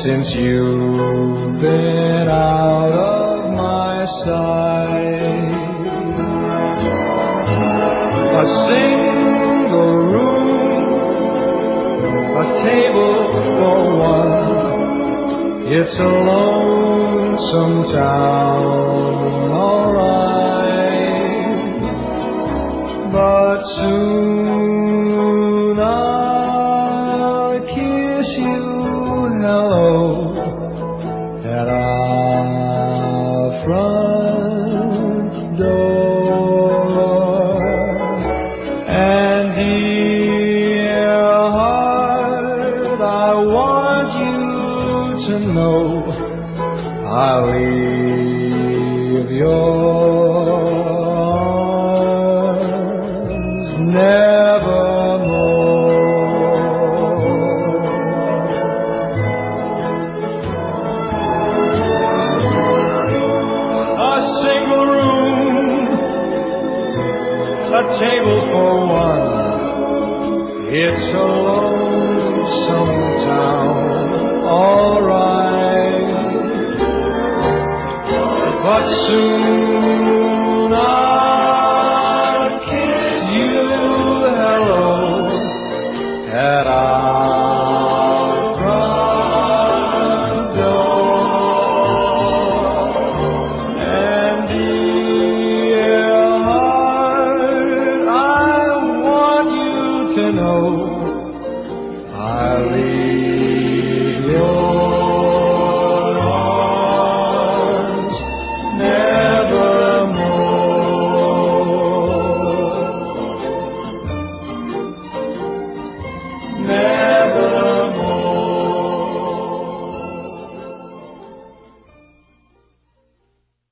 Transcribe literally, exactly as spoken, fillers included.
since you've been out of my sight. A single room, a table for one, it's a lonesome town, all right, but soon I'll kiss you hello at our front door. And dear heart, I want you to know I'll leave your